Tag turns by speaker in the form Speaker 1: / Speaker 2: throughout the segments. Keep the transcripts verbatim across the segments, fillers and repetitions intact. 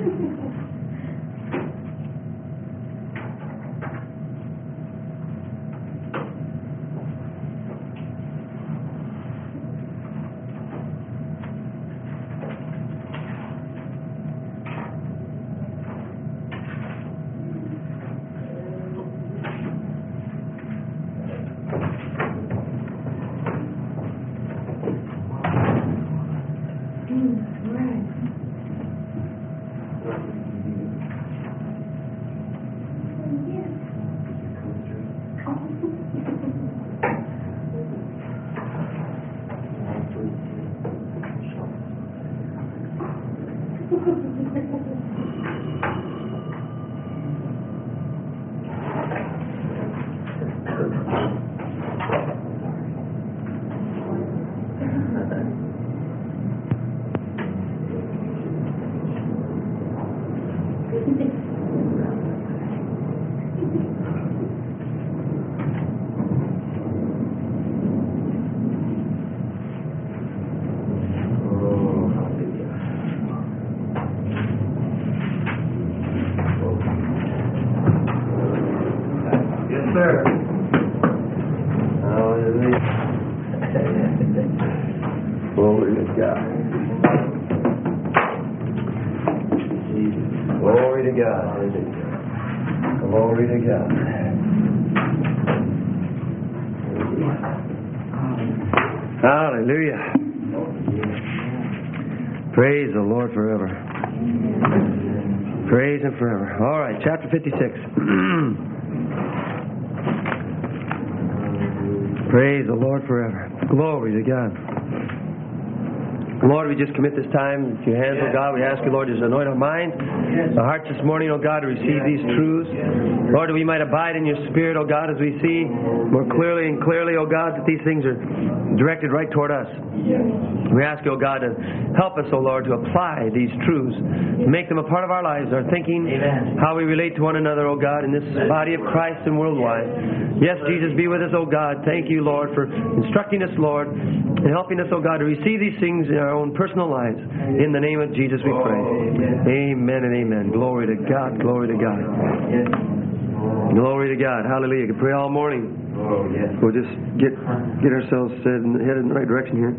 Speaker 1: Glory to God. Glory to God. Glory to God. Hallelujah. Praise the Lord forever. Praise Him forever. All right, chapter fifty-six. Praise the Lord forever. Glory to God. Lord, we just commit this time to your hands, oh God. We ask you, Lord, to anoint our minds, our hearts this morning, oh God, to receive these truths. Lord, that we might abide in your Spirit, oh God, as we see more clearly and clearly, oh God, that these things are directed right toward us. We ask you, oh God, to help us, oh Lord, to apply these truths, make them a part of our lives, our thinking, how we relate to one another, oh God, in this body of Christ and worldwide. Yes, Jesus, be with us, oh God. Thank you, Lord, for instructing us, Lord, and helping us, oh God, to receive these things in our own personal lives. In the name of Jesus we pray. Amen and amen. Glory to God. Glory to God. Glory to God. Hallelujah. You can pray all morning. We'll just get get ourselves set and headed in the right direction here.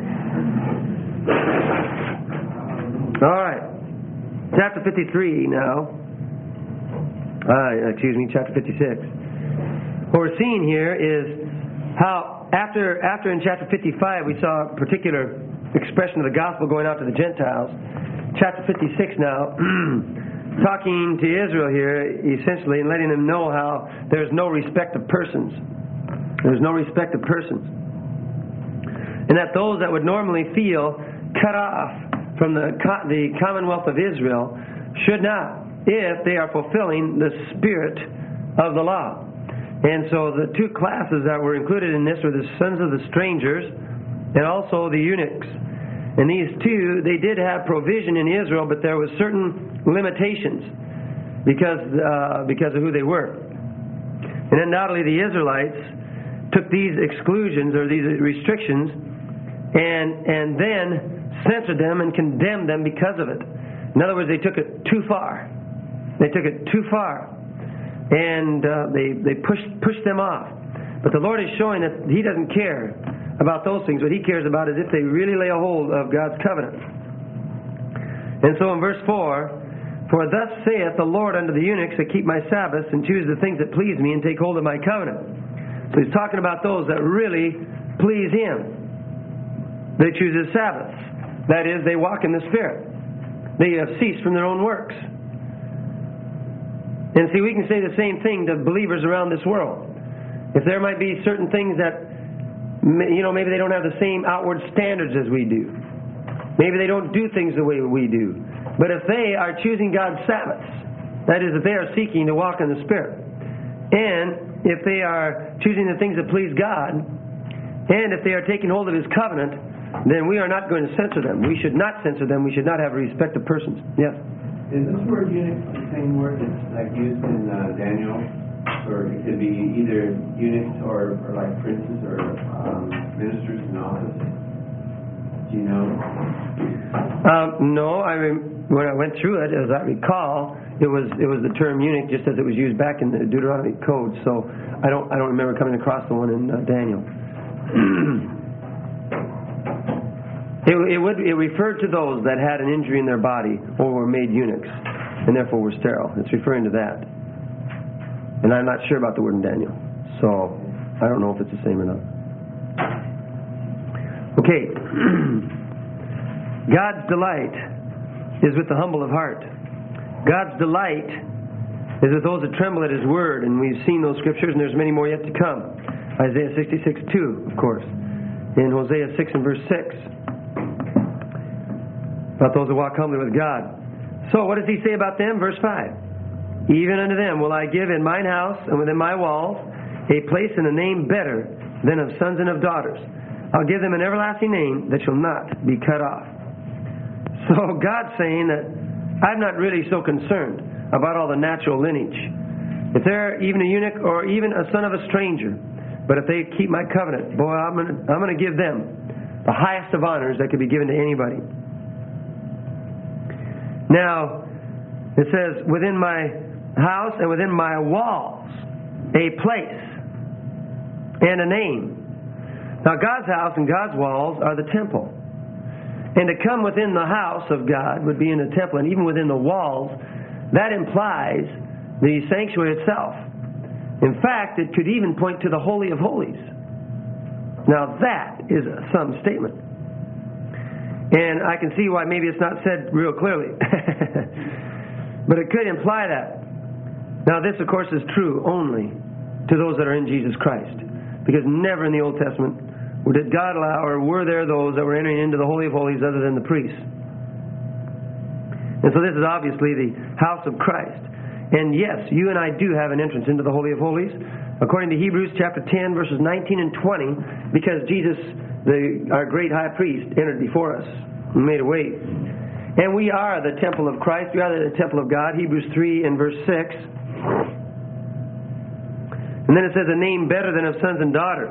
Speaker 1: All right. Chapter fifty-three now. Uh, excuse me, chapter fifty-six. What we're seeing here is how after after in chapter fifty-five we saw a particular expression of the gospel going out to the Gentiles. Chapter fifty-six now, talking to Israel here, essentially, and letting them know how there's no respect of persons. There's no respect of persons. And that those that would normally feel cut off from the, the commonwealth of Israel should not, if they are fulfilling the spirit of the law. And so the two classes that were included in this were the sons of the strangers and also the eunuchs. And these two, they did have provision in Israel, but there was certain limitations because uh, because of who they were. And undoubtedly the Israelites took these exclusions or these restrictions and and then censored them and condemned them because of it. In other words, they took it too far. They took it too far. And uh, they, they pushed, pushed them off. But the Lord is showing that He doesn't care about those things. What He cares about is if they really lay a hold of God's covenant. And so in verse four, for thus saith the Lord unto the eunuchs that keep my Sabbaths and choose the things that please me and take hold of my covenant. So He's talking about those that really please Him. They choose His Sabbaths. That is, they walk in the Spirit. They have ceased from their own works. And see, we can say the same thing to believers around this world. If there might be certain things that, you know, maybe they don't have the same outward standards as we do. Maybe they don't do things the way we do. But if they are choosing God's Sabbaths, that is, if they are seeking to walk in the Spirit, and if they are choosing the things that please God, and if they are taking hold of His covenant, then we are not going to censor them. We should not censor them. We should not have respect of persons. Yes?
Speaker 2: Is this word eunuch the same word that's like used in uh, Daniel? Or it could be either eunuchs or, or like princes or um, ministers in office? Do you know?
Speaker 1: Um, no, I rem- when I went through it, as I recall, it was it was the term eunuch just as it was used back in the Deuteronomy Code. So I don't I don't remember coming across the one in uh, Daniel. it, it would it referred to those that had an injury in their body or were made eunuchs and therefore were sterile. It's referring to that. And I'm not sure about the word in Daniel, so I don't know if it's the same or not. Okay. God's delight is with the humble of heart. God's delight is with those that tremble at His word, and we've seen those scriptures, and there's many more yet to come. Isaiah sixty-six two, of course. In Hosea six and verse six. About those that walk humbly with God. So what does He say about them? Verse five. Even unto them will I give in mine house and within my walls a place and a name better than of sons and of daughters. I'll give them an everlasting name that shall not be cut off. So God's saying that I'm not really so concerned about all the natural lineage. If they're even a eunuch or even a son of a stranger, but if they keep my covenant, boy, I'm going to I'm going to give them the highest of honors that could be given to anybody. Now, it says, within my house and within my walls, a place and a name. Now, God's house and God's walls are the temple. And to come within the house of God would be in the temple, and even within the walls, that implies the sanctuary itself. In fact, it could even point to the Holy of Holies. Now, that is some statement. And I can see why maybe it's not said real clearly. But it could imply that. Now, this, of course, is true only to those that are in Jesus Christ. Because never in the Old Testament did God allow, or were there those that were entering into the Holy of Holies other than the priests. And so this is obviously the house of Christ. And yes, you and I do have an entrance into the Holy of Holies, according to Hebrews chapter ten, verses nineteen and twenty, because Jesus, the, our great high priest, entered before us and made a way. And we are the temple of Christ. We are the temple of God, Hebrews three and verse six. And then it says, a name better than of sons and daughters.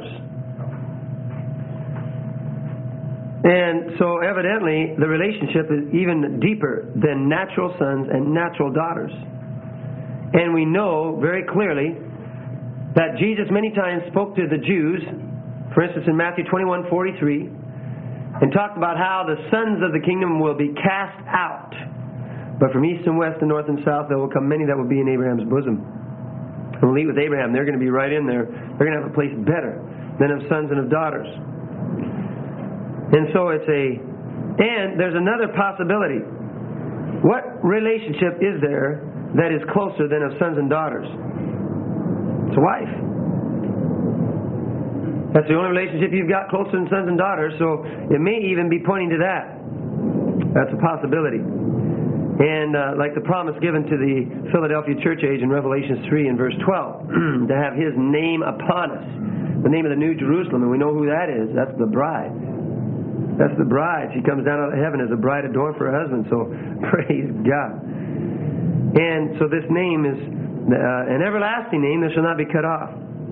Speaker 1: And so evidently the relationship is even deeper than natural sons and natural daughters. And we know very clearly that Jesus many times spoke to the Jews, for instance in Matthew twenty-one forty-three, and talked about how the sons of the kingdom will be cast out. But from east and west and north and south there will come many that will be in Abraham's bosom. And will eat with Abraham. They're going to be right in there. They're going to have a place better than of sons and of daughters. And so it's a, and there's another possibility. What relationship is there that is closer than of sons and daughters? It's a wife. That's the only relationship you've got closer than sons and daughters, so it may even be pointing to that. That's a possibility. And uh, like the promise given to the Philadelphia church age in Revelation three and verse twelve, to have His name upon us, the name of the New Jerusalem, and we know who that is. That's the bride. That's the bride. She comes down out of heaven as a bride adorned for her husband, so praise God. And so this name is uh, an everlasting name that shall not be cut off.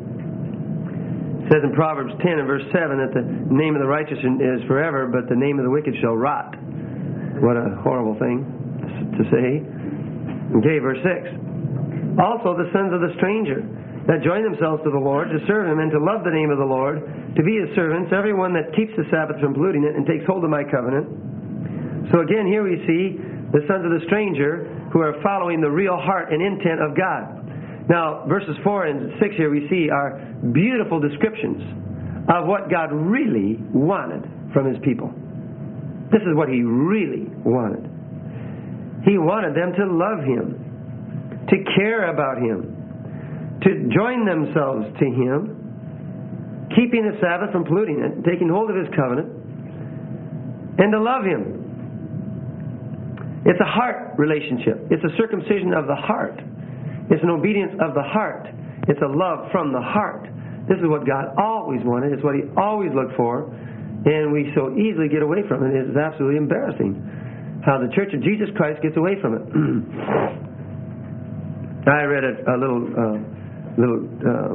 Speaker 1: It says in Proverbs ten and verse seven that the name of the righteous is forever, but the name of the wicked shall rot. What a horrible thing to say. Okay, verse six. Also the sons of the stranger that join themselves to the Lord to serve Him and to love the name of the Lord, to be His servants, everyone that keeps the Sabbath from polluting it and takes hold of my covenant. So again, here we see the sons of the stranger who are following the real heart and intent of God. Now, verses four and six here we see are beautiful descriptions of what God really wanted from His people. This is what He really wanted. He wanted them to love Him, to care about Him, to join themselves to Him, keeping the Sabbath from polluting it, taking hold of His covenant, and to love Him. It's a heart relationship. It's a circumcision of the heart. It's an obedience of the heart. It's a love from the heart. This is what God always wanted. It's what He always looked for. And we so easily get away from it. It's absolutely embarrassing how the Church of Jesus Christ gets away from it. I read a, a little uh, little uh,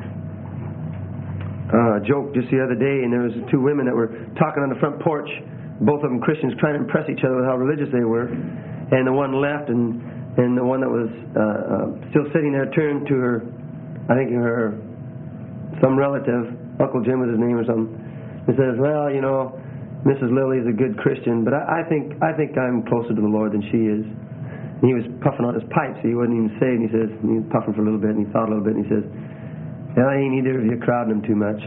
Speaker 1: uh, joke just the other day, and there was two women that were talking on the front porch both of them Christians, trying to impress each other with how religious they were. And the one left, and, and the one that was uh, uh, still sitting there turned to her, I think her, some relative, Uncle Jim was his name or something, and says, well, you know, Missus Lily's a good Christian, but I, I think I think I'm closer to the Lord than she is. And he was puffing on his pipe, so he wouldn't even say it. And he says, and he was puffing for a little bit, and he thought a little bit, and he says, well, ain't either of you crowding him too much.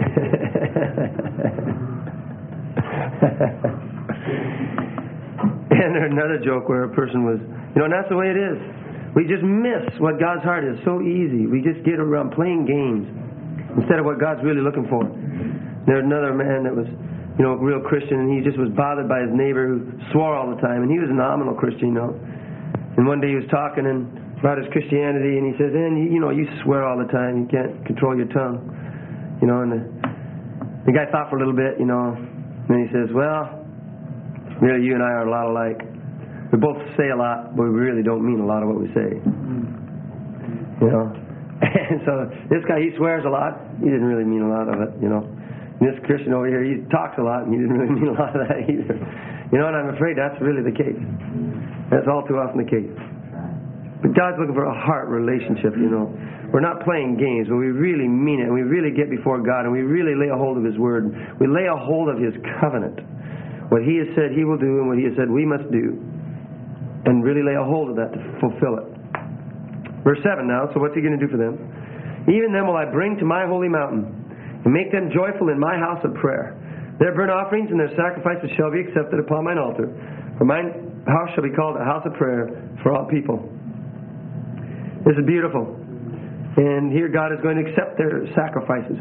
Speaker 1: And there's another joke where a person was, you know, and that's the way it is. We just miss what God's heart is so easy. We just get around playing games instead of what God's really looking for. There's another man that was, you know, a real Christian, and he just was bothered by his neighbor who swore all the time, and he was a nominal Christian, you know. And one day he was talking and about his Christianity, and he says, and you know, you swear all the time, you can't control your tongue, you know. And the, the guy thought for a little bit, you know, and then he says, well, really, you and I are a lot alike. We both say a lot, but we really don't mean a lot of what we say, you know. And so this guy, he swears a lot, he didn't really mean a lot of it, you know. And this Christian over here, he talks a lot, and he didn't really mean a lot of that either. You know, and I'm afraid that's really the case. That's all too often the case. But God's looking for a heart relationship, you know. We're not playing games, but we really mean it, and we really get before God, and we really lay a hold of His Word. We lay a hold of His covenant. What He has said He will do, and what He has said we must do. And really lay a hold of that to fulfill it. Verse seven now, so what's He going to do for them? Even them will I bring to my holy mountain, and make them joyful in my house of prayer. Their burnt offerings and their sacrifices shall be accepted upon mine altar. For mine house shall be called a house of prayer for all people. This is beautiful. And here God is going to accept their sacrifices.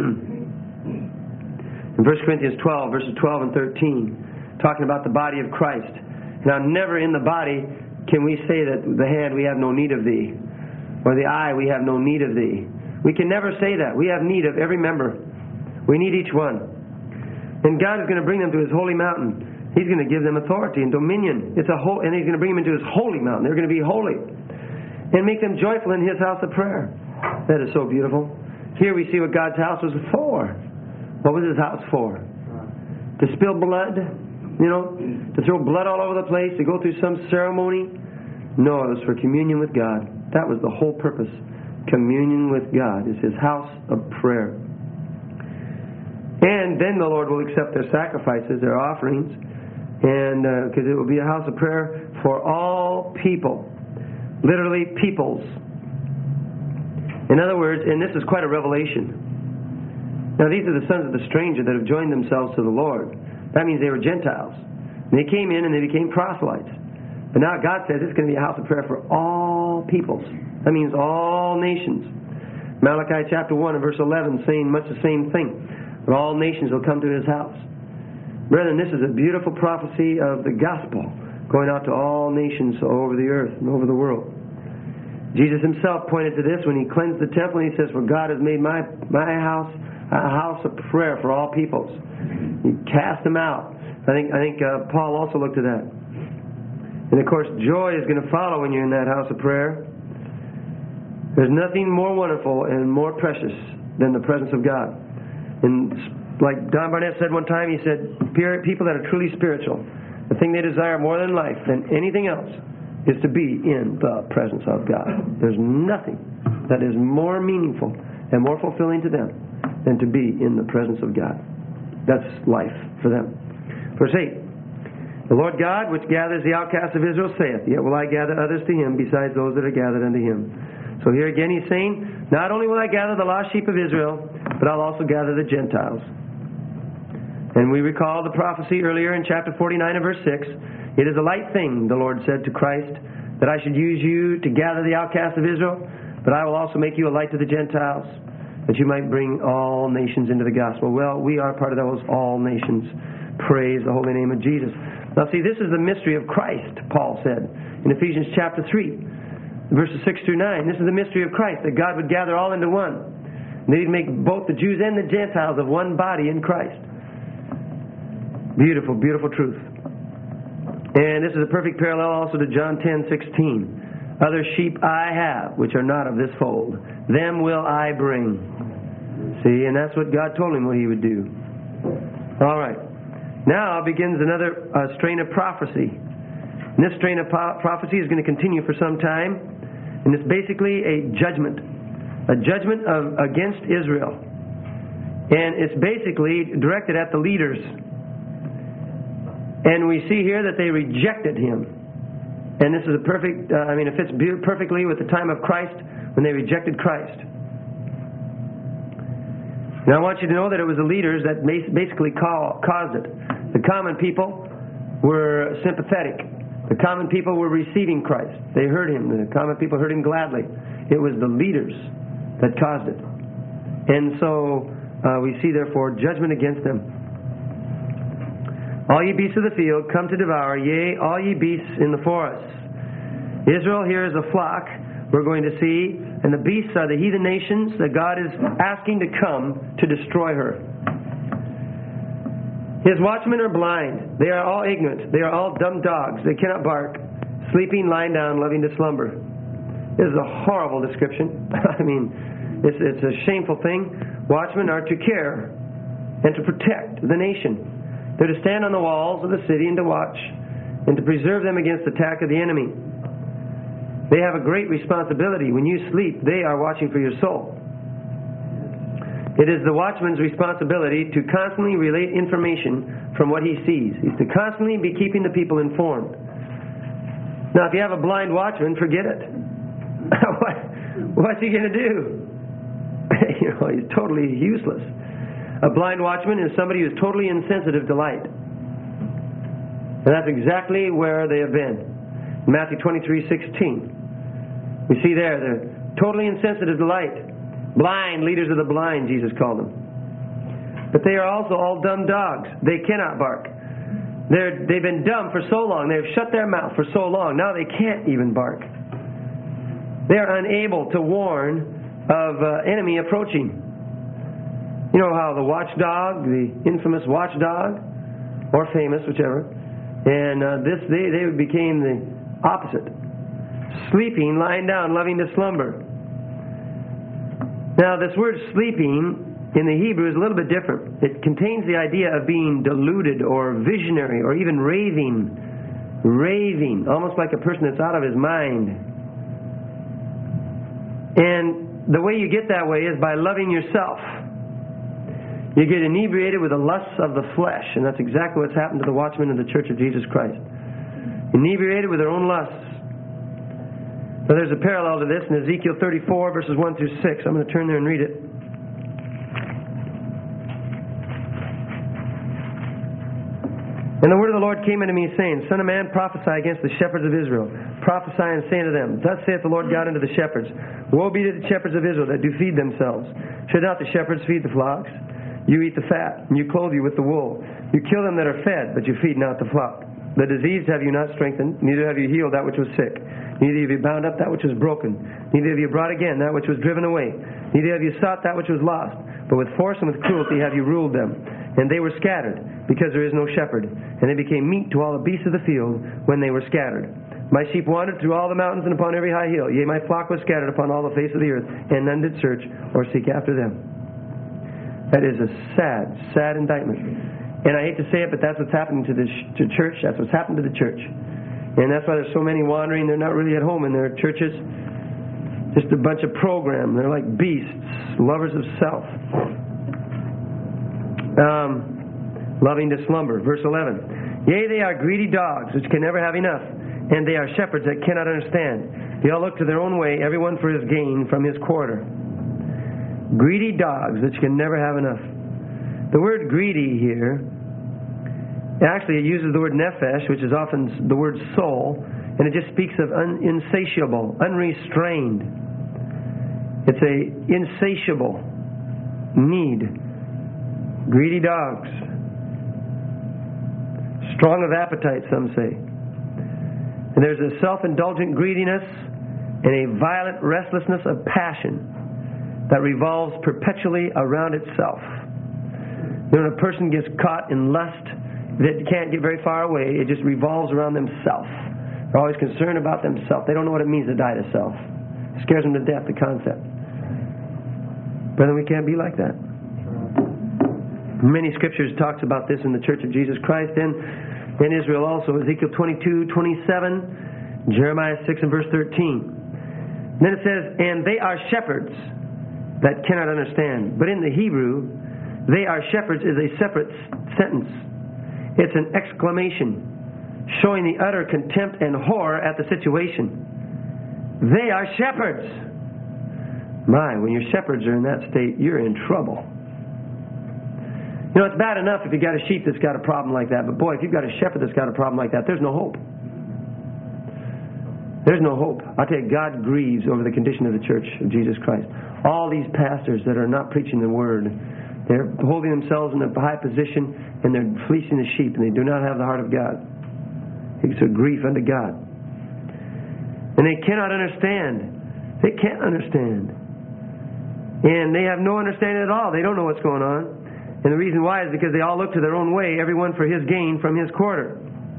Speaker 1: In First Corinthians twelve, verses twelve and thirteen, talking about the body of Christ. Now, never in the body can we say that the hand, we have no need of thee, or the eye, we have no need of thee. We can never say that. We have need of every member. We need each one. And God is going to bring them to His holy mountain. He's going to give them authority and dominion. It's a whole, and He's going to bring them into His holy mountain. They're going to be holy. And make them joyful in His house of prayer. That is so beautiful. Here we see what God's house was for. What was His house for? To spill blood? You know? To throw blood all over the place? To go through some ceremony? No, it was for communion with God. That was the whole purpose. Communion with God is His house of prayer. And then the Lord will accept their sacrifices, their offerings, and because uh, it will be a house of prayer for all people. Literally, peoples. In other words, and this is quite a revelation. Now, these are the sons of the stranger that have joined themselves to the Lord. That means they were Gentiles. And they came in and they became proselytes. But now God says it's going to be a house of prayer for all peoples. That means all nations. Malachi chapter one and verse eleven saying much the same thing. But all nations will come to His house. Brethren, this is a beautiful prophecy of the gospel going out to all nations over the earth and over the world. Jesus Himself pointed to this when He cleansed the temple, and He says, for God has made my, my house a house of prayer for all peoples. He cast them out. I think, I think uh, Paul also looked at that. And of course, joy is going to follow when you're in that house of prayer. There's nothing more wonderful and more precious than the presence of God. And like Don Barnett said one time, he said, people that are truly spiritual, the thing they desire more than life, than anything else, is to be in the presence of God. There's nothing that is more meaningful and more fulfilling to them than to be in the presence of God. That's life for them. Verse eight. The Lord God, which gathers the outcasts of Israel, saith, yet will I gather others to Him besides those that are gathered unto Him. So here again He's saying, not only will I gather the lost sheep of Israel, but I'll also gather the Gentiles. And we recall the prophecy earlier in chapter forty-nine and verse six. It is a light thing, the Lord said to Christ, that I should use you to gather the outcasts of Israel, but I will also make you a light to the Gentiles, that you might bring all nations into the gospel. Well, we are part of those all nations. Praise the holy name of Jesus. Now see, this is the mystery of Christ, Paul said in Ephesians chapter three, verses six through nine. This is the mystery of Christ, that God would gather all into one. And He'd make both the Jews and the Gentiles of one body in Christ. Beautiful, beautiful truth. And this is a perfect parallel also to John ten sixteen. Other sheep I have, which are not of this fold. Them will I bring. See, and that's what God told him what He would do. All right. Now begins another uh, strain of prophecy. And this strain of po- prophecy is going to continue for some time. And it's basically a judgment. A judgment of, against Israel. And it's basically directed at the leaders. And we see here that they rejected him. And this is a perfect, uh, I mean, it fits perfectly with the time of Christ when they rejected Christ. Now I want you to know that it was the leaders that basically call, caused it. The common people were sympathetic. The common people were receiving Christ. They heard him. The common people heard him gladly. It was the leaders that caused it. And so uh, we see, therefore, judgment against them. All ye beasts of the field, come to devour, yea, all ye beasts in the forests. Israel here is a flock, we're going to see, and the beasts are the heathen nations that God is asking to come to destroy her. His watchmen are blind. They are all ignorant. They are all dumb dogs. They cannot bark. Sleeping, lying down, loving to slumber. This is a horrible description. I mean, it's, it's a shameful thing. Watchmen are to care and to protect the nation. They're to stand on the walls of the city and to watch and to preserve them against the attack of the enemy. They have a great responsibility. When you sleep, they are watching for your soul. It is the watchman's responsibility to constantly relate information from what he sees. He's to constantly be keeping the people informed. Now, if you have a blind watchman, forget it. what, what's he going to do? You know, he's totally useless. A blind watchman is somebody who's totally insensitive to light. And that's exactly where they have been. Matthew twenty-three sixteen. We see there, they're totally insensitive to light. Blind, leaders of the blind, Jesus called them. But they are also all dumb dogs. They cannot bark. They're, they've been dumb for so long. They've shut their mouth for so long. Now they can't even bark. They're unable to warn of uh, enemy approaching. You know how the watchdog, the infamous watchdog, or famous, whichever, and uh, this they, they became the opposite. Sleeping, lying down, loving to slumber. Now, this word sleeping in the Hebrew is a little bit different. It contains the idea of being deluded or visionary or even raving. Raving, almost like a person that's out of his mind. And the way you get that way is by loving yourself. You get inebriated with the lusts of the flesh, and that's exactly what's happened to the watchmen of the Church of Jesus Christ. Inebriated with their own lusts. Now there's a parallel to this in Ezekiel thirty-four, verses one through six. I'm going to turn there and read it. And the word of the Lord came unto me, saying, Son of man, prophesy against the shepherds of Israel. Prophesy and say unto them, Thus saith the Lord God unto the shepherds, Woe be to the shepherds of Israel that do feed themselves. Should not the shepherds feed the flocks? You eat the fat, and you clothe you with the wool. You kill them that are fed, but you feed not the flock. The diseased have you not strengthened, neither have you healed that which was sick. Neither have you bound up that which was broken. Neither have you brought again that which was driven away. Neither have you sought that which was lost. But with force and with cruelty have you ruled them. And they were scattered, because there is no shepherd. And they became meat to all the beasts of the field when they were scattered. My sheep wandered through all the mountains and upon every high hill. Yea, my flock was scattered upon all the face of the earth, and none did search or seek after them. That is a sad, sad indictment. And I hate to say it, but that's what's happening to the to church. That's what's happened to the church. And that's why there's so many wandering. They're not really at home in their churches. Just a bunch of program. They're like beasts, lovers of self. Um, loving to slumber. Verse eleven. Yea, they are greedy dogs, which can never have enough. And they are shepherds that cannot understand. They all look to their own way, everyone for his gain from his quarter. Greedy dogs, which can never have enough. The word greedy here, actually it uses the word nephesh, which is often the word soul, and it just speaks of un- insatiable, unrestrained. It's a insatiable need. Greedy dogs. Strong of appetite, some say. And there's a self-indulgent greediness and a violent restlessness of passion that revolves perpetually around itself. You know, when a person gets caught in lust that can't get very far away, it just revolves around themselves. They're always concerned about themselves. They don't know what it means to die to self. It scares them to death, the concept. Brother, we can't be like that. Many scriptures talks about this in the Church of Jesus Christ and in Israel also. Ezekiel twenty-two, twenty-seven, Jeremiah six and verse thirteen. Then it says, and they are shepherds that cannot understand. But in the Hebrew, they are shepherds is a separate sentence. It's an exclamation showing the utter contempt and horror at the situation. They are shepherds. My, when your shepherds are in that state, you're in trouble. You know, it's bad enough if you got a sheep that's got a problem like that, but boy, if you've got a shepherd that's got a problem like that, there's no hope. There's no hope. I tell you, God grieves over the condition of the Church of Jesus Christ. All these pastors that are not preaching the Word, they're holding themselves in a high position and they're fleecing the sheep and they do not have the heart of God. It's a grief unto God. And they cannot understand. They can't understand. And they have no understanding at all. They don't know what's going on. And the reason why is because they all look to their own way, everyone for his gain from his quarter.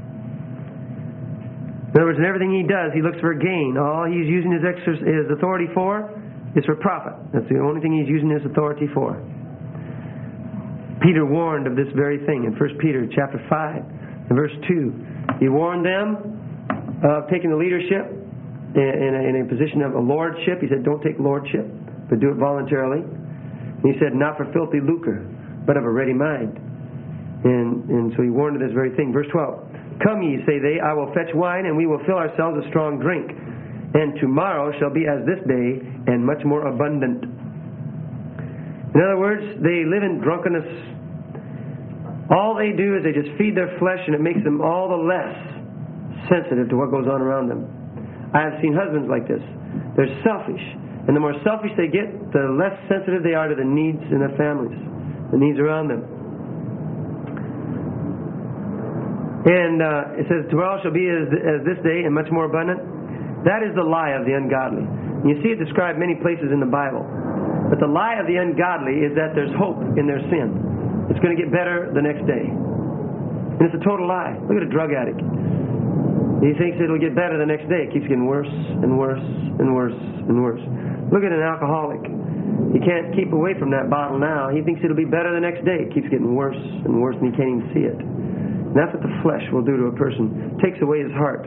Speaker 1: In other words, in everything he does, he looks for gain. All he's using his, exer- his authority for is for profit. That's the only thing he's using his authority for. Peter warned of this very thing in First Peter chapter five and verse two. He warned them of taking the leadership in a, in a position of a lordship. He said, don't take lordship, but do it voluntarily. And he said, not for filthy lucre, but of a ready mind. And, and so he warned of this very thing. Verse twelve. Come ye, say they, I will fetch wine, and we will fill ourselves with strong drink. And tomorrow shall be as this day, and much more abundant. In other words, they live in drunkenness. All they do is they just feed their flesh, and it makes them all the less sensitive to what goes on around them. I have seen husbands like this. They're selfish. And the more selfish they get, the less sensitive they are to the needs in their families, the needs around them. And uh, it says, tomorrow shall be as, as this day and much more abundant. That is the lie of the ungodly. You see it described many places in the Bible. But the lie of the ungodly is that there's hope in their sin. It's going to get better the next day. And it's a total lie. Look at a drug addict. He thinks it'll get better the next day. It keeps getting worse and worse and worse and worse. Look at an alcoholic. He can't keep away from that bottle now. He thinks it'll be better the next day. It keeps getting worse and worse, and he can't even see it. And that's what the flesh will do to a person. It takes away his heart.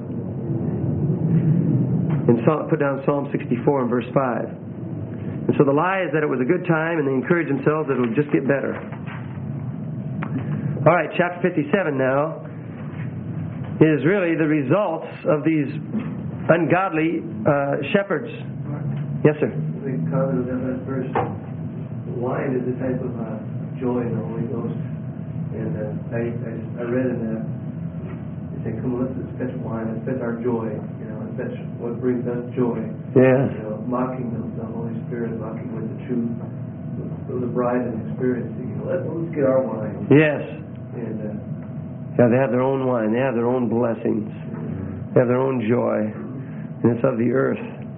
Speaker 1: And Psalm, put down Psalm sixty-four and verse five. And so the lie is that it was a good time, and they encourage themselves that it will just get better. All right, chapter fifty-seven now is really the results of these ungodly uh, shepherds. Yes, sir.
Speaker 3: We commented on that verse. Wine is a type of uh, joy in the Holy Ghost. And uh, I, I, I read in that, they say, come let's fetch wine, let's fetch our joy. You know, let's fetch what brings us joy.
Speaker 1: Yeah.
Speaker 3: You know, mocking the, the Holy Spirit, mocking with the truth, with the bride and experience. You know, let's, let's get our wine.
Speaker 1: Yes.
Speaker 3: And uh,
Speaker 1: yeah, they have their own wine. They have their own blessings. They have their own joy. And it's of the earth.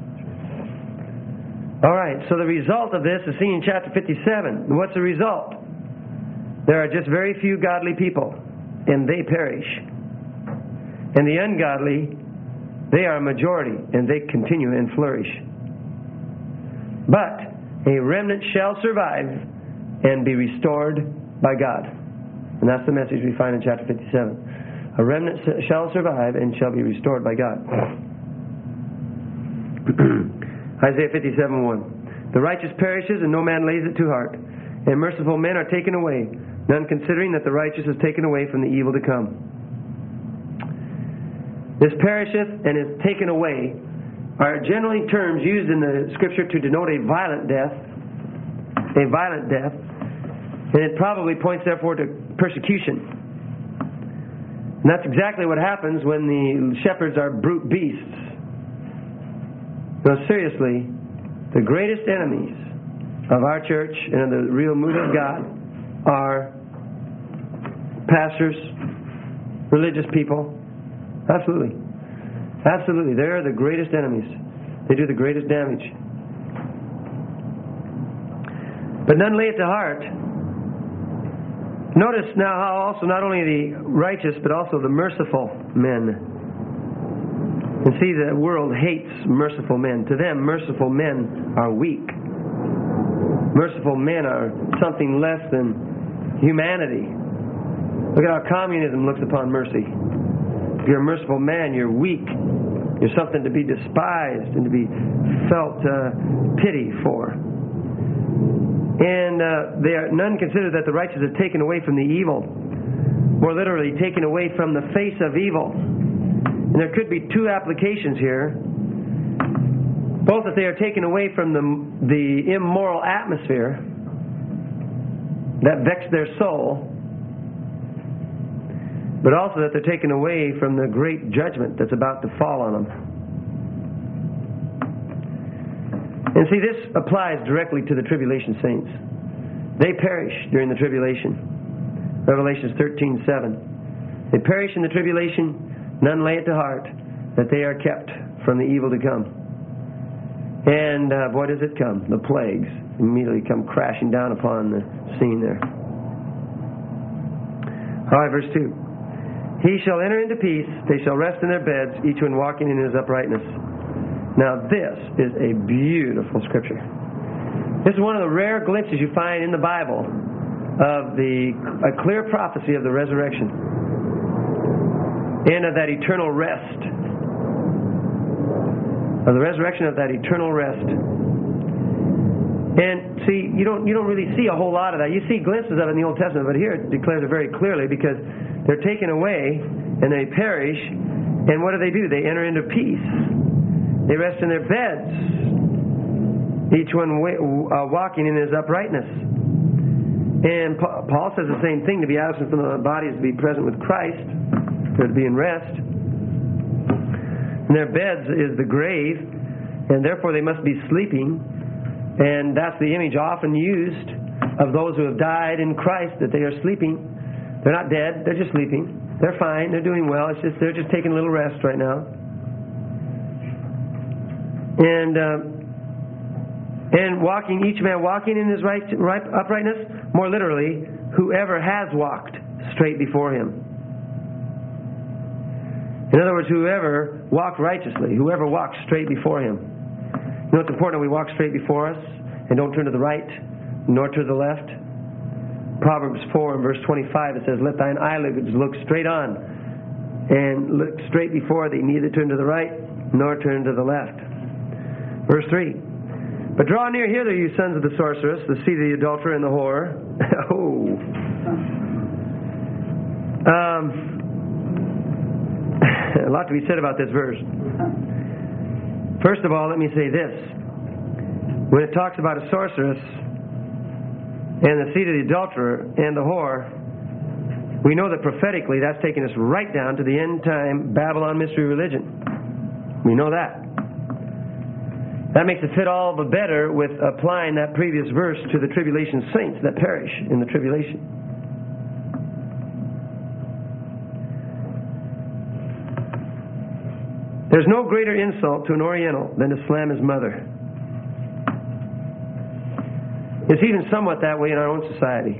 Speaker 1: All right, so the result of this is seen in chapter fifty-seven. What's the result? There are just very few godly people, and they perish. And the ungodly, they are a majority, and they continue and flourish. But a remnant shall survive and be restored by God. And that's the message we find in chapter fifty-seven. A remnant shall survive and shall be restored by God. Isaiah fifty-seven one. The righteous perishes, and no man lays it to heart. And merciful men are taken away, none considering that the righteous is taken away from the evil to come. This perisheth and is taken away are generally terms used in the Scripture to denote a violent death. A violent death. And it probably points, therefore, to persecution. And that's exactly what happens when the shepherds are brute beasts. No, seriously, the greatest enemies of our church and of the real move of God are pastors, religious people. Absolutely. Absolutely. They're the greatest enemies. They do the greatest damage. But none lay it to heart. Notice now how also not only the righteous but also the merciful men. And see, the world hates merciful men. To them, merciful men are weak. Merciful men are something less than humanity. Look at how communism looks upon mercy. If you're a merciful man, you're weak. You're something to be despised and to be felt uh, pity for. And uh, they are, none consider that the righteous are taken away from the evil. More literally, taken away from the face of evil. And there could be two applications here. Both that they are taken away from the, the immoral atmosphere that vexed their soul, but also that they're taken away from the great judgment that's about to fall on them. And see, this applies directly to the tribulation saints. They perish during the tribulation. Revelation thirteen seven. They perish in the tribulation, none lay it to heart, that they are kept from the evil to come. And uh, boy, does it come. The plagues immediately come crashing down upon the scene there. All right, verse two. He shall enter into peace, they shall rest in their beds, each one walking in his uprightness. Now this is a beautiful scripture. This is one of the rare glimpses you find in the Bible of the a clear prophecy of the resurrection and of that eternal rest. Of the resurrection of that eternal rest. And see, you don't you don't really see a whole lot of that. You see glimpses of it in the Old Testament, but here it declares it very clearly because they're taken away and they perish, and what do they do? They enter into peace. They rest in their beds, each one uh, walking in his uprightness. And Paul says the same thing: to be absent from the body is to be present with Christ, or to be in rest. And their beds is the grave, and therefore they must be sleeping. And that's the image often used of those who have died in Christ, that they are sleeping. They're not dead, they're just sleeping. They're fine, they're doing well. It's just they're just taking a little rest right now. And uh, and walking, each man walking in his right, right uprightness, more literally, whoever has walked straight before him. In other words, whoever walked righteously, whoever walked straight before him. You know it's important that we walk straight before us and don't turn to the right nor to the left. Proverbs four and verse twenty-five, it says, let thine eyelids look straight on and look straight before thee, neither turn to the right nor turn to the left. Verse three, but draw near hither, you sons of the sorceress, the seed of the adulterer and the whore. oh. Um... A lot to be said about this verse. First of all, let me say this. When it talks about a sorceress and the seed of the adulterer and the whore, we know that prophetically that's taking us right down to the end time Babylon mystery religion. We know that. That makes it fit all the better with applying that previous verse to the tribulation saints that perish in the tribulation. There's no greater insult to an Oriental than to slam his mother. It's even somewhat that way in our own society.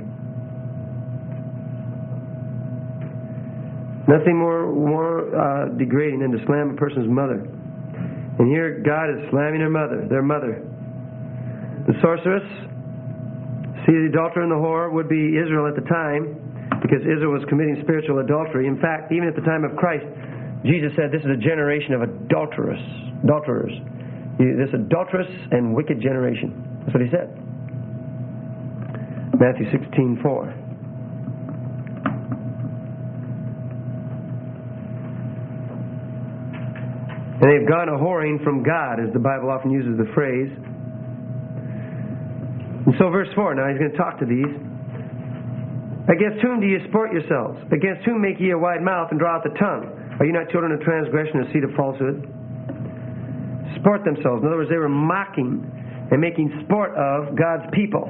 Speaker 1: Nothing more more uh, degrading than to slam a person's mother. And here God is slamming her mother, their mother. The sorceress, see the adulterer and the whore would be Israel at the time, because Israel was committing spiritual adultery. In fact, even at the time of Christ, Jesus said this is a generation of adulterers. adulterers. This adulterous and wicked generation. That's what he said. Matthew sixteen four. And they've gone a-whoring from God, as the Bible often uses the phrase. And so verse four, now he's going to talk to these. Against whom do ye sport yourselves? Against whom make ye a wide mouth and draw out the tongue? Are you not children of transgression and seed of falsehood? Sport themselves. In other words, they were mocking and making sport of God's people.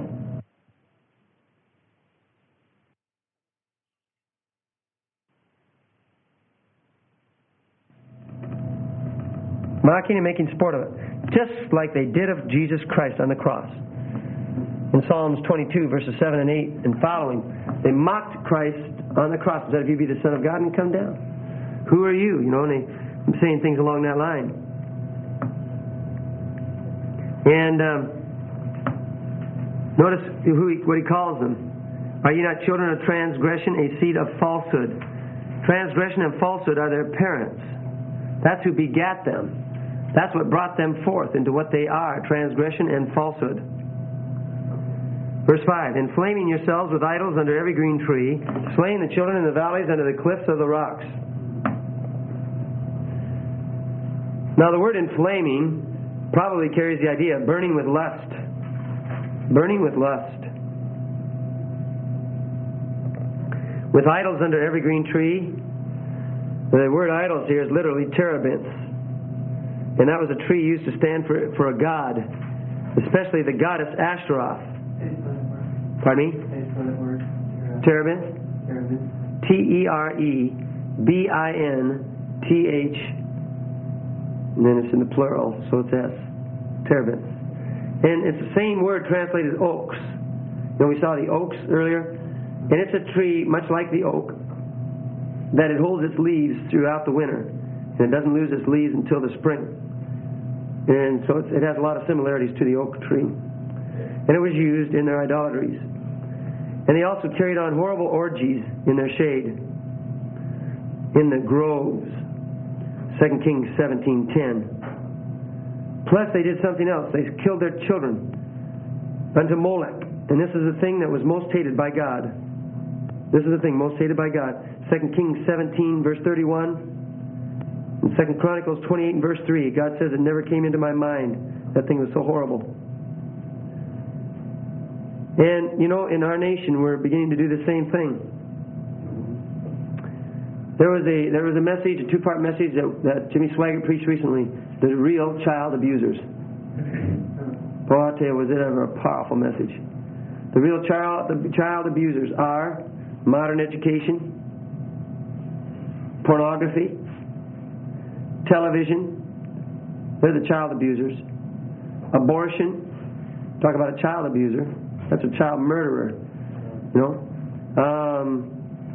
Speaker 1: Mocking and making sport of it. Just like they did of Jesus Christ on the cross. In Psalms twenty-two, verses seven and eight and following, they mocked Christ on the cross and said, if you be the Son of God, and come down. Who are you? You know, and they saying things along that line. And um, notice who he, what he calls them. Are ye not children of transgression, a seed of falsehood? Transgression and falsehood are their parents. That's who begat them. That's what brought them forth into what they are, transgression and falsehood. Verse five, inflaming yourselves with idols under every green tree, slaying the children in the valleys under the cliffs of the rocks. Now the word inflaming probably carries the idea of burning with lust. Burning with lust. With idols under every green tree. The word idols here is literally terebinths. And that was a tree used to stand for, for a god, especially the goddess Ashtaroth. Pardon me? Terebinth? T E R E B I N T H, and then it's in the plural, so it's S. Terebinth. And it's the same word translated as oaks. You know, we saw the oaks earlier. And it's a tree, much like the oak, that it holds its leaves throughout the winter. And it doesn't lose its leaves until the spring. And so it's, it has a lot of similarities to the oak tree. And it was used in their idolatries. And they also carried on horrible orgies in their shade, in the groves. Second Kings seventeen ten. Plus they did something else. They killed their children unto Molech. And this is the thing that was most hated by God. This is the thing most hated by God. Second Kings seventeen, verse thirty-one. And Second Chronicles twenty-eight and verse three. God says, it never came into my mind. That thing was so horrible. And, you know, in our nation, we're beginning to do the same thing. There was a there was a message, a two-part message that, that Jimmy Swaggart preached recently. The real child abusers. Boy, I'll tell you, was it ever a powerful message. The real child, the child abusers are modern education, pornography, television. They're the child abusers. Abortion. Talk about a child abuser. That's a child murderer. You know. Um,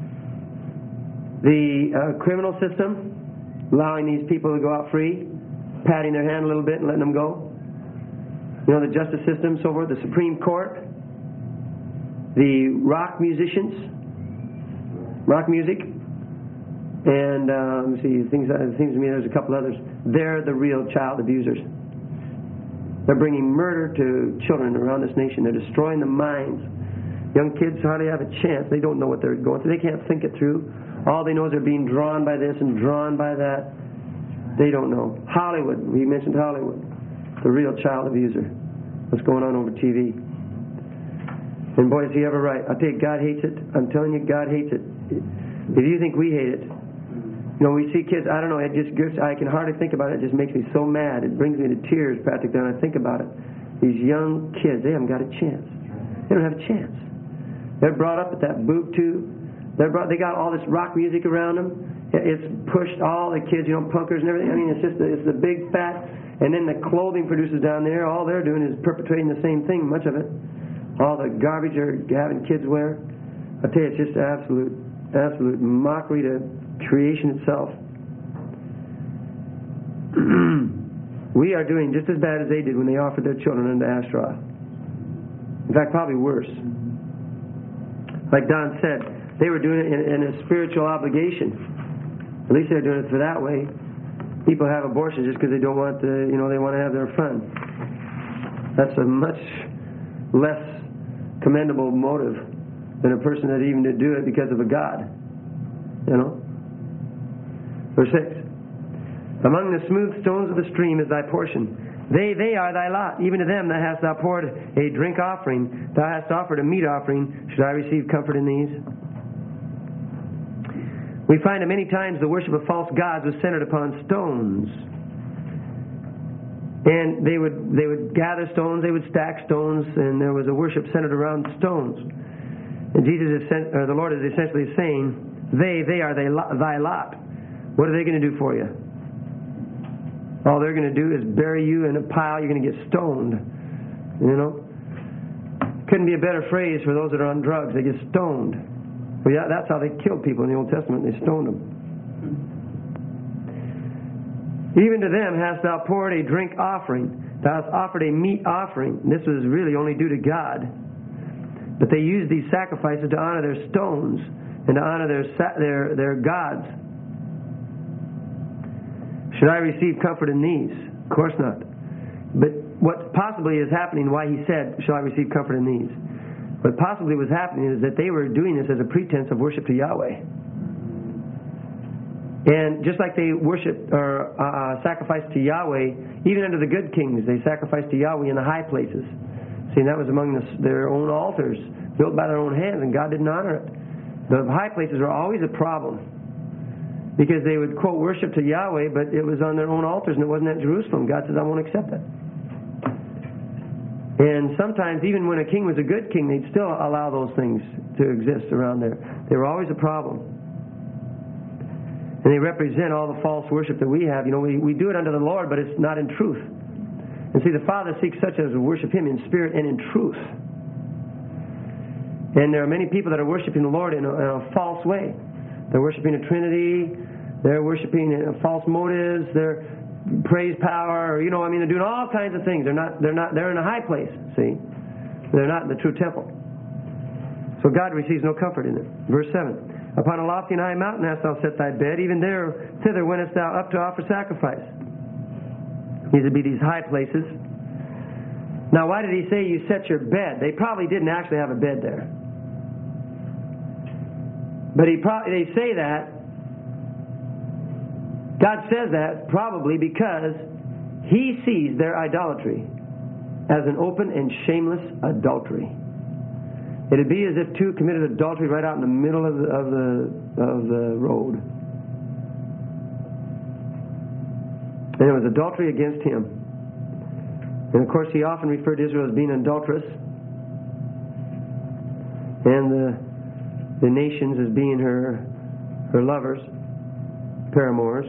Speaker 1: the uh, criminal system, allowing these people to go out free, patting their hand a little bit and letting them go. You know, the justice system, so forth. The Supreme Court. The rock musicians, rock music, and uh, let me see, things, it seems to me there's a couple others. They're the real child abusers. They're bringing murder to children around this nation. They're destroying the minds. Young kids hardly have a chance. They don't know what they're going through. They can't think it through. All they know is they're being drawn by this and drawn by that. They don't know. Hollywood, we mentioned Hollywood, the real child abuser. What's going on over T V? And boy, is he ever right. I'll tell you, God hates it. I'm telling you, God hates it. If you think we hate it, you know, we see kids, I don't know, it just gives, I can hardly think about it. It just makes me so mad. It brings me to tears practically when I think about it. These young kids, they haven't got a chance. They don't have a chance. They're brought up at that boob tube. They're brought, they got all this rock music around them. It's pushed all the kids, you know, punkers and everything. I mean, it's just, the, it's the big fat, and then the clothing producers down there, all they're doing is perpetrating the same thing, much of it. All the garbage they're having kids wear. I tell you, it's just absolute, absolute mockery to creation itself. We are doing just as bad as they did when they offered their children unto Ashtaroth. In fact, probably worse. Like Don said, they were doing it in, in a spiritual obligation. At least they're doing it for that way. People have abortions just because they don't want to, you know, they want to have their fun. That's a much less commendable motive than a person that even to do it because of a God. You know? Verse six. Among the smooth stones of the stream is thy portion. They, they are thy lot. Even to them thou hast thou poured a drink offering. Thou hast offered a meat offering. Should I receive comfort in these? We find that many times the worship of false gods was centered upon stones. And they would they would gather stones, they would stack stones, and there was a worship centered around stones. And Jesus is, or the Lord is essentially saying, they, they are thy lot. What are they going to do for you? All they're going to do is bury you in a pile. You're going to get stoned. You know? Couldn't be a better phrase for those that are on drugs. They get stoned. Well, yeah, that's how they killed people in the Old Testament. They stoned them. Even to them hast thou poured a drink offering. Thou hast offered a meat offering. This was really only due to God. But they used these sacrifices to honor their stones and to honor their their their gods. Should I receive comfort in these? Of course not. But what possibly is happening, why he said, shall I receive comfort in these? What possibly was happening is that they were doing this as a pretense of worship to Yahweh. And just like they worship or uh, sacrifice to Yahweh, even under the good kings, they sacrificed to Yahweh in the high places. See, that was among the, their own altars, built by their own hands, and God didn't honor it. The high places were always a problem, because they would, quote, worship to Yahweh, but it was on their own altars, and it wasn't at Jerusalem. God says, I won't accept that. And sometimes, even when a king was a good king, they'd still allow those things to exist around there. They were always a problem. And they represent all the false worship that we have. You know, we, we do it unto the Lord, but it's not in truth. And see, the Father seeks such as to worship Him in spirit and in truth. And there are many people that are worshiping the Lord in a, in a false way. They're worshiping a Trinity. They're worshiping false motives. They're praise power. Or, you know, I mean, they're doing all kinds of things. They're not. They're not. They're in a high place. See, they're not in the true temple. So God receives no comfort in it. Verse seven. Upon a lofty and high mountain hast thou set thy bed. Even there, thither wentest thou up to offer sacrifice. These would be these high places. Now, why did he say you set your bed? They probably didn't actually have a bed there. But he pro- they say that, God says that probably because He sees their idolatry as an open and shameless adultery. It'd be as if two committed adultery right out in the middle of the, of the, of the road. And it was adultery against Him. And of course He often referred to Israel as being adulterous, and the the nations as being her her lovers, paramours.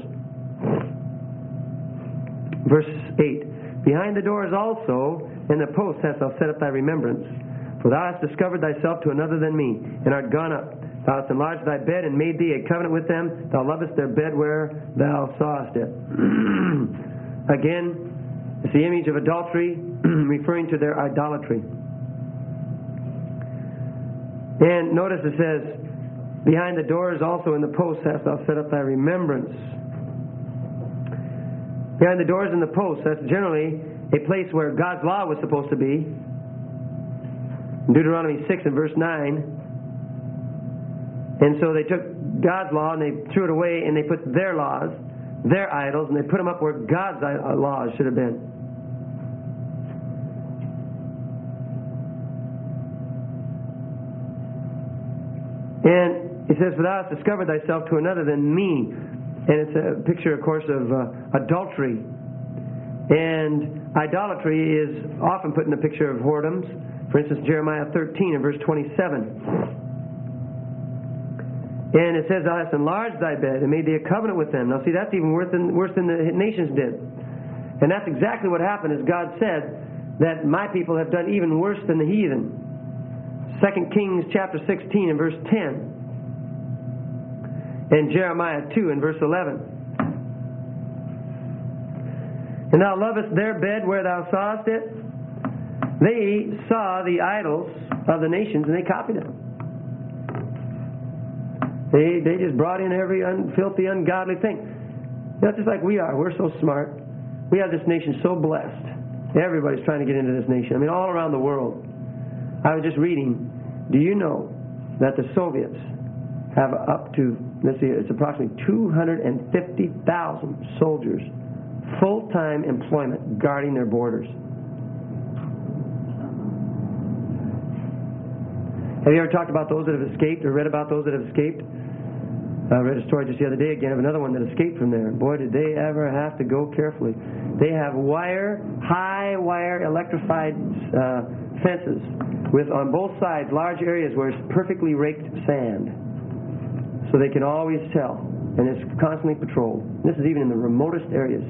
Speaker 1: Verse eight. Behind the doors also and the posts hast thou set up thy remembrance. For thou hast discovered thyself to another than me, and art gone up. Thou hast enlarged thy bed, and made thee a covenant with them. Thou lovest their bed where thou sawest it. Again, it's the image of adultery, referring to their idolatry. And notice it says, behind the doors also in the posts hast thou set up thy remembrance. Behind the doors and the posts, that's generally a place where God's law was supposed to be. Deuteronomy six and verse nine. And so they took God's law and they threw it away, and they put their laws, their idols, and they put them up where God's laws should have been. And it says, for thou hast discovered thyself to another than me. And it's a picture, of course, of uh, adultery. And idolatry is often put in the picture of whoredoms. For instance, Jeremiah thirteen and verse twenty-seven. And it says, thou hast enlarged thy bed and made thee a covenant with them. Now see, that's even worse than, worse than the nations did. And that's exactly what happened, is God said that my people have done even worse than the heathen. Second Kings chapter sixteen and verse ten. And Jeremiah two and verse eleven. And thou lovest their bed where thou sawest it. They saw the idols of the nations and they copied them. They they just brought in every un, filthy, ungodly thing. That's just like we are. We're so smart. We have this nation so blessed. Everybody's trying to get into this nation. I mean, all around the world. I was just reading. Do you know that the Soviets have up to, let's see, it's approximately two hundred fifty thousand soldiers, full-time employment, guarding their borders? Have you ever talked about those that have escaped or read about those that have escaped? I read a story just the other day again of another one that escaped from there. Boy, did they ever have to go carefully. They have wire, high wire electrified uh, fences with on both sides large areas where it's perfectly raked sand. So they can always tell. And it's constantly patrolled. This is even in the remotest areas.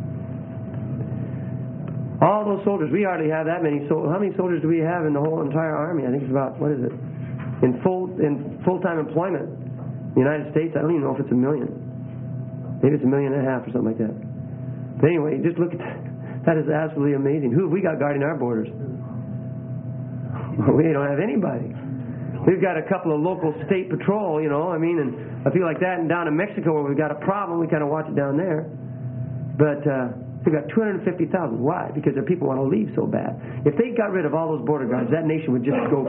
Speaker 1: All those soldiers, we hardly have that many soldiers. How many soldiers do we have in the whole entire army? I think it's about, what is it? In full in full-time employment in the United States, I don't even know if it's a million. Maybe it's a million and a half or something like that. But anyway, just look at that. That is absolutely amazing. Who have we got guarding our borders? We don't have anybody. We've got a couple of local state patrol, you know, I mean, and I feel like that. And down in Mexico where we've got a problem, we kind of watch it down there. But uh, we've got two hundred fifty thousand. Why? Because their people want to leave so bad. If they got rid of all those border guards, that nation would just go...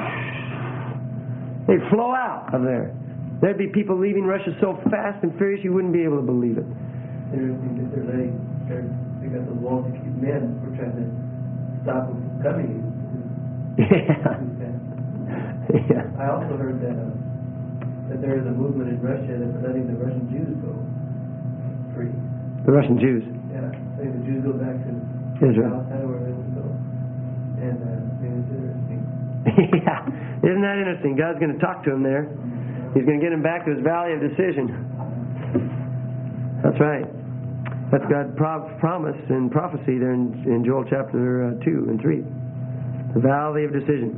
Speaker 1: They'd flow out of there. There'd be people leaving Russia so fast and furious you wouldn't be able to believe it.
Speaker 3: Interesting that they're letting, they're, they got those walls to keep men. We're trying to stop them from coming.
Speaker 1: Yeah. Yeah.
Speaker 3: I also heard that uh, that there is a movement in Russia that's letting the Russian Jews go free.
Speaker 1: The Russian Jews?
Speaker 3: Yeah, letting the Jews go back to
Speaker 1: Israel.
Speaker 3: Palestine or where they would go. And uh, I think it's interesting.
Speaker 1: Yeah. Isn't that interesting? God's going to talk to him there. He's going to get him back to his valley of decision. That's right. That's God's pro- promise and prophecy there in, in Joel chapter uh, two and three. The valley of decision.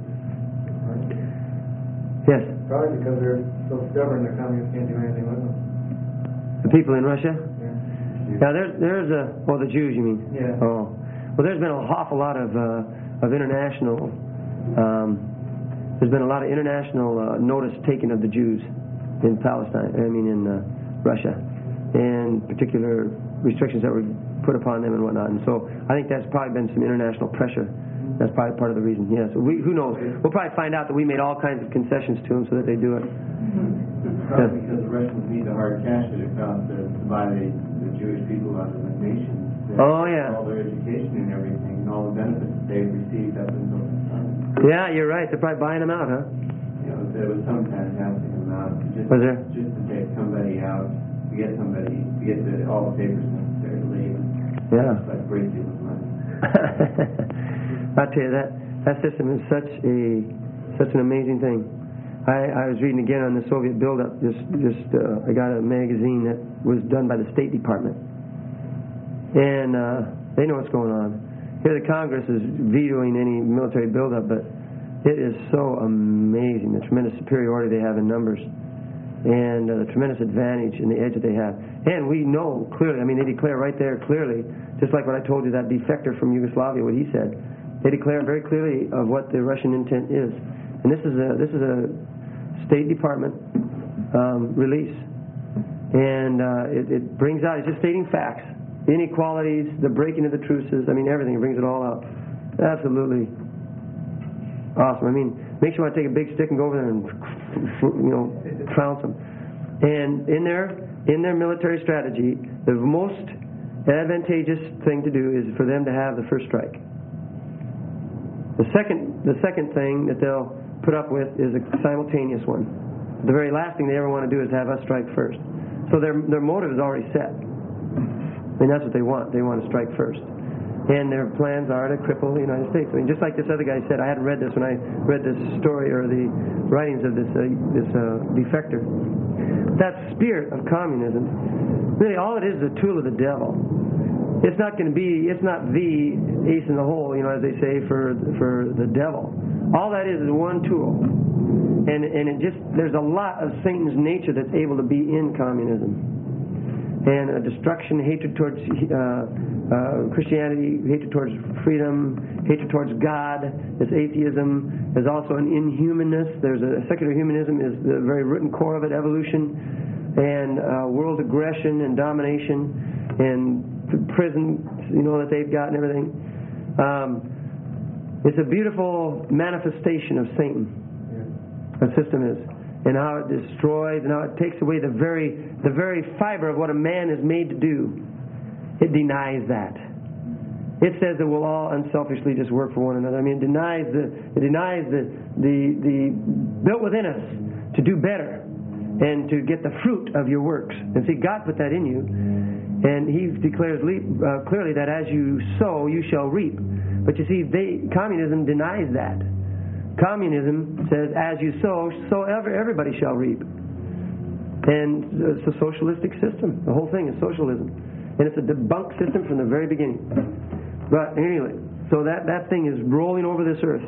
Speaker 1: Yes?
Speaker 3: Probably because they're so stubborn, their communists can't do anything with them.
Speaker 1: The people in Russia?
Speaker 3: Yeah.
Speaker 1: Now there's there's a oh the Jews you mean?
Speaker 3: Yeah.
Speaker 1: Oh, well there's been an awful lot of uh, of international um, there's been a lot of international uh, notice taken of the Jews in Palestine. I mean in uh, Russia, and particular restrictions that were put upon them and whatnot. And so I think that's probably been some international pressure. That's probably part of the reason. Yes. We, who knows? We'll probably find out that we made all kinds of concessions to them so that they do it.
Speaker 2: Probably because the Russians need the hard cash that it costs to, to buy the, the Jewish people out of the nation.
Speaker 1: Oh, yeah.
Speaker 2: All their education and everything, and all the benefits they've received up until this time.
Speaker 1: Yeah, you're right. They're probably buying them out, huh?
Speaker 2: You know, there was some fantastic amount. Just,
Speaker 1: Was there?
Speaker 2: Just to take somebody out, to get somebody, to get the, all the papers necessary to leave.
Speaker 1: Yeah.
Speaker 2: It's like a great deal of money.
Speaker 1: I tell you that that system is such a such an amazing thing. I, I was reading again on the Soviet buildup. Just just uh, I got a magazine that was done by the State Department, and uh, they know what's going on. Here, the Congress is vetoing any military buildup, but it is so amazing the tremendous superiority they have in numbers, and uh, the tremendous advantage and the edge that they have. And we know clearly. I mean, they declare right there clearly, just like what I told you, that defector from Yugoslavia, what he said. They declare very clearly of what the Russian intent is. And this is a this is a State Department um, release. And uh, it, it brings out, it's just stating facts. Inequalities, the breaking of the truces, I mean everything, it brings it all out. Absolutely awesome. I mean, makes you want to take a big stick and go over there and, you know, trounce them. And in their, in their military strategy, the most advantageous thing to do is for them to have the first strike. The second, the second thing that they'll put up with is a simultaneous one. The very last thing they ever want to do is have us strike first. So their their motive is already set. I mean, that's what they want. They want to strike first. And their plans are to cripple the United States. I mean, just like this other guy said, I hadn't read this when I read this story or the writings of this uh, this uh, defector. That spirit of communism, really all it is is a tool of the devil. It's not going to be, it's not the ace in the hole, you know, as they say, for for the devil. All that is is one tool. And and it just, there's a lot of Satan's nature that's able to be in communism. And a destruction, hatred towards uh, uh, Christianity, hatred towards freedom, hatred towards God. There's atheism. There's also an inhumanness. There's a secular humanism is the very root and core of it, evolution, and uh, world aggression and domination, and prison, you know, that they've got and everything. Um, it's a beautiful manifestation of Satan. Yeah. The system is. And how it destroys and how it takes away the very the very fiber of what a man is made to do. It denies that. It says that we'll all unselfishly just work for one another. I mean, it denies the it denies the the, the built within us to do better and to get the fruit of your works. And see, God put that in you. And He declares uh, clearly that as you sow, you shall reap. But you see, they, communism denies that. Communism says, as you sow, so ever, everybody shall reap. And it's a socialistic system. The whole thing is socialism. And it's a debunked system from the very beginning. But anyway, so that, that thing is rolling over this earth.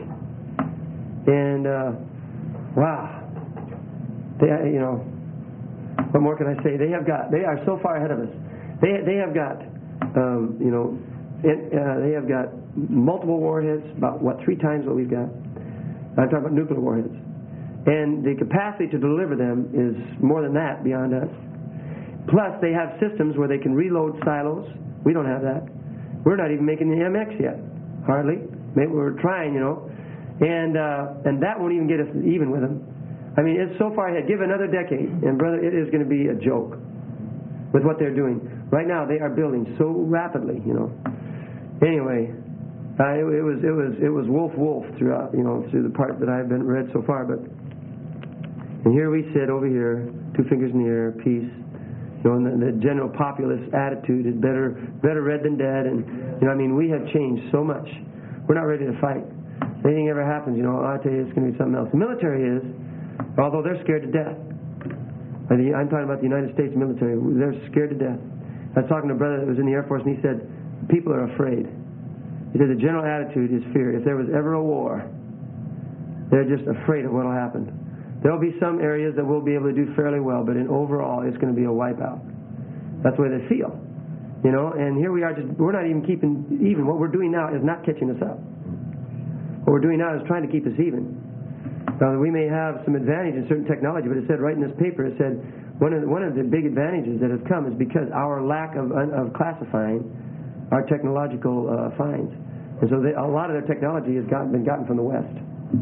Speaker 1: And, uh, wow. They, you know, what more can I say? They have got, they are so far ahead of us. They they have got, um, you know, it, uh, they have got multiple warheads, about, what, three times what we've got. I'm talking about nuclear warheads. And the capacity to deliver them is more than that beyond us. Plus, they have systems where they can reload silos. We don't have that. We're not even making the M X yet, hardly. Maybe we're trying, you know. And uh, and that won't even get us even with them. I mean, it's so far ahead. Give another decade, and brother, it is going to be a joke with what they're doing. Right now, they are building so rapidly, you know. Anyway, uh, it, it was it was it was wolf wolf throughout, you know, through the part that I've been read so far. But and here we sit over here, two fingers in the air, peace. You know, and the, the general populist attitude is better better read than dead. And you know, I mean, we have changed so much. We're not ready to fight. If anything ever happens, you know, I tell you, it's going to be something else. The military is, although they're scared to death. I'm talking about the United States military. They're scared to death. I was talking to a brother that was in the Air Force, and he said, people are afraid. He said the general attitude is fear. If there was ever a war, they're just afraid of what will happen. There will be some areas that we'll be able to do fairly well, but in overall, it's going to be a wipeout. That's the way they feel. You know, and here we are, just we're not even keeping even. What we're doing now is not catching us up. What we're doing now is trying to keep us even. Now, we may have some advantage in certain technology, but it said right in this paper, it said one of the, one of the big advantages that has come is because our lack of of classifying our technological uh, finds, and so they, a lot of their technology has gotten, been gotten from the West.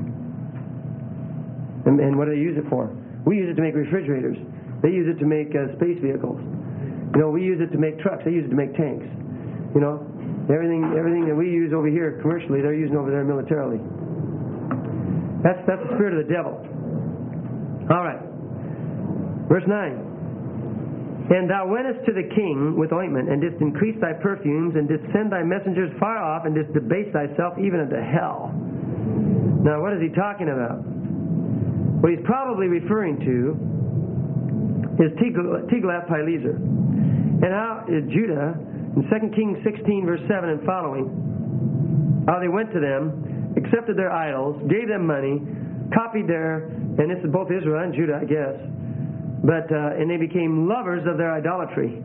Speaker 1: And, and what do they use it for? We use it to make refrigerators. They use it to make uh, space vehicles. You know, we use it to make trucks. They use it to make tanks. You know, everything everything that we use over here commercially, they're using over there militarily. That's that's the spirit of the devil. All right. Verse nine. And thou wentest to the king with ointment, and didst increase thy perfumes, and didst send thy messengers far off, and didst debase thyself even unto hell. Now, what is he talking about? What he's probably referring to is Tiglath-Pileser. And how uh, Judah, in Second Kings sixteen, verse seven and following, how they went to them, accepted their idols, gave them money, copied their, and this is both Israel and Judah, I guess, but uh, and they became lovers of their idolatry.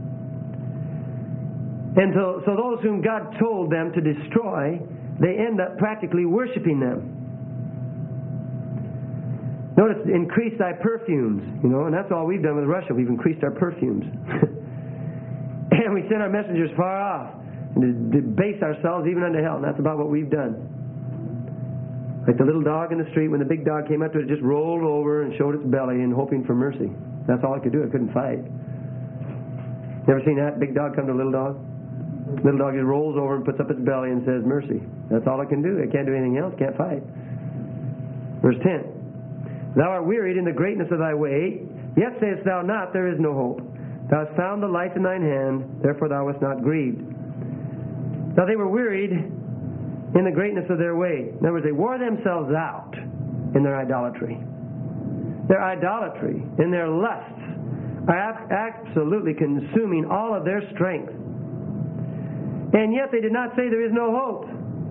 Speaker 1: And so, so those whom God told them to destroy, they end up practically worshiping them. Notice, increase thy perfumes, you know, and that's all we've done with Russia. We've increased our perfumes. And we send our messengers far off and debase ourselves even unto hell. And that's about what we've done. Like the little dog in the street, when the big dog came up to it, it just rolled over and showed its belly and hoping for mercy. That's all it could do. It couldn't fight. You ever seen that big dog come to a little dog? Little dog just rolls over and puts up its belly and says mercy. That's all it can do. It can't do anything else. Can't fight. Verse ten. Thou art wearied in the greatness of thy way, yet sayest thou not, there is no hope. Thou hast found the life in thine hand, therefore thou wast not grieved. Now they were wearied in the greatness of their way. In other words, they wore themselves out in their idolatry. Their idolatry and their lusts are absolutely consuming all of their strength. And yet they did not say there is no hope.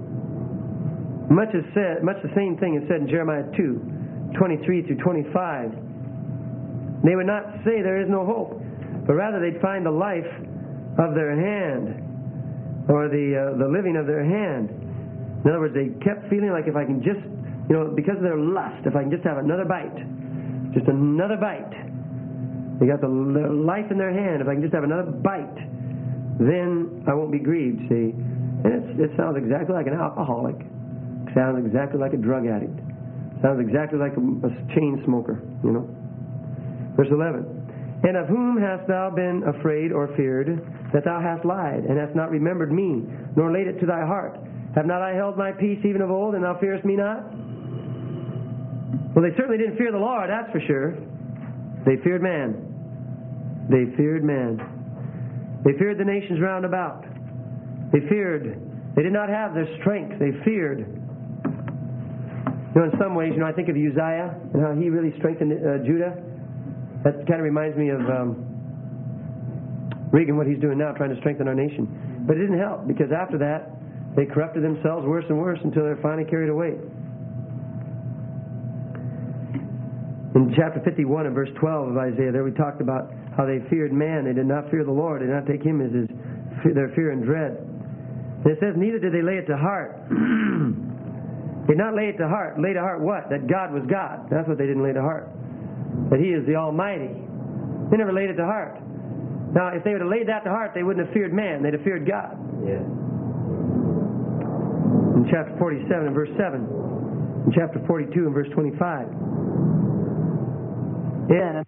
Speaker 1: Much is said, much the same thing is said in Jeremiah two, twenty-three through twenty-five. They would not say there is no hope, but rather they'd find the life of their hand, or the uh, the living of their hand. In other words, they kept feeling like if I can just, you know, because of their lust, if I can just have another bite, just another bite. They got the, the life in their hand. If I can just have another bite, then I won't be grieved, see. And it's, it sounds exactly like an alcoholic. It sounds exactly like a drug addict. It sounds exactly like a, a chain smoker, you know. Verse eleven. And of whom hast thou been afraid or feared, that thou hast lied, and hast not remembered me, nor laid it to thy heart? Have not I held my peace even of old, and thou fearest me not? Well, they certainly didn't fear the Lord, that's for sure. They feared man. They feared man. They feared the nations round about. They feared. They did not have their strength. They feared. You know, in some ways, you know, I think of Uzziah and how he really strengthened uh, Judah. That kind of reminds me of um, Reagan, what he's doing now, trying to strengthen our nation. But it didn't help, because after that, they corrupted themselves worse and worse until they're finally carried away. In chapter fifty-one and verse twelve of Isaiah, there we talked about how they feared man. They did not fear the Lord. They did not take him as his, their fear and dread. And it says, neither did they lay it to heart. They did not lay it to heart. Lay to heart what? That God was God. That's what they didn't lay to heart. That He is the Almighty. They never laid it to heart. Now, if they would have laid that to heart, they wouldn't have feared man. They'd have feared God.
Speaker 3: Yeah.
Speaker 1: In chapter forty-seven and verse seven. In chapter forty-two and verse twenty-five. Yeah.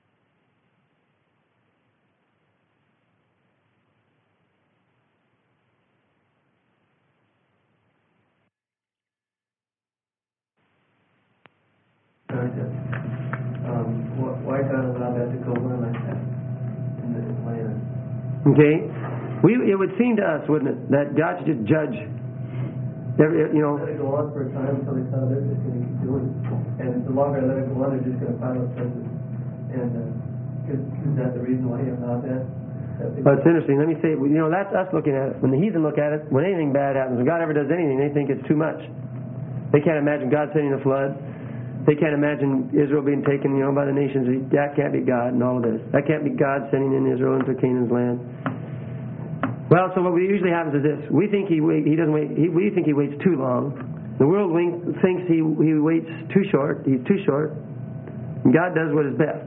Speaker 3: Um, why God allowed that to go on like that in the land?
Speaker 1: Okay, we it would seem to us, wouldn't it, that God should just judge. Every, you know.
Speaker 3: Let it go on for a time until they found they're just going to keep doing it, and the longer I let it go on, they're just going to pile up senses. And uh, is, is that the reason why He allowed that?
Speaker 1: Well, it's interesting. Let me say, you know, that's us looking at it. When the heathen look at it, when anything bad happens, when God ever does anything, they think it's too much. They can't imagine God sending a flood. They can't imagine Israel being taken, you know, by the nations. That can't be God and all of this. That can't be God sending in Israel into Canaan's land. Well, so what usually happens is this: we think he wait, he doesn't wait. He, we think he waits too long. The world thinks he he waits too short. He's too short. And God does what is best.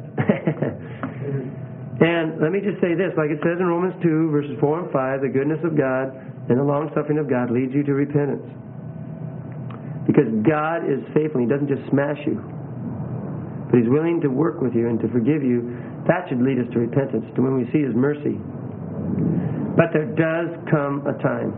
Speaker 1: And let me just say this, like it says in Romans two, verses four and five: the goodness of God and the long suffering of God leads you to repentance. Because God is faithful. He doesn't just smash you. But He's willing to work with you and to forgive you. That should lead us to repentance, to when we see His mercy. But there does come a time.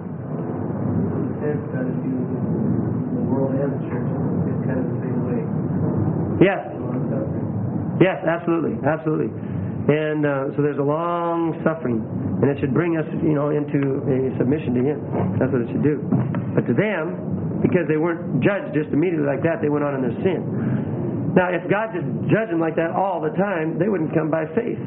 Speaker 3: The world and the church is kind of the same way.
Speaker 1: Yes. Yes, absolutely. Absolutely. And uh, so there's a long suffering. And it should bring us, you know, into a submission to Him. That's what it should do. But to them, because they weren't judged just immediately like that, they went on in their sin. Now, if God just judged them like that all the time, they wouldn't come by faith.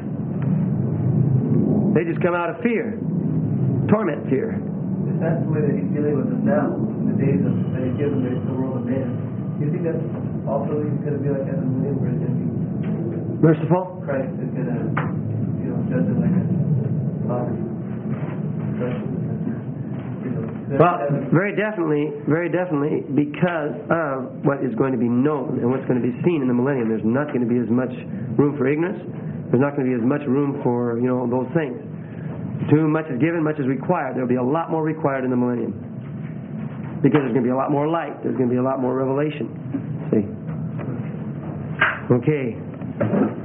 Speaker 1: They just come out of fear. Torment fear.
Speaker 3: If that's the way that He's dealing with us now, in the days of, that He's given the, the world of man, do you think that's also He's going to be like that in the millennium, where He's going to be
Speaker 1: merciful?
Speaker 3: Christ is going to, you know, judge it like a father.
Speaker 1: Well, very definitely, very definitely, because of what is going to be known and what's going to be seen in the millennium. There's not going to be as much room for ignorance. There's not going to be as much room for, you know, those things. To whom much is given, much is required. There'll be a lot more required in the millennium. Because there's going to be a lot more light. There's going to be a lot more revelation. See? Okay.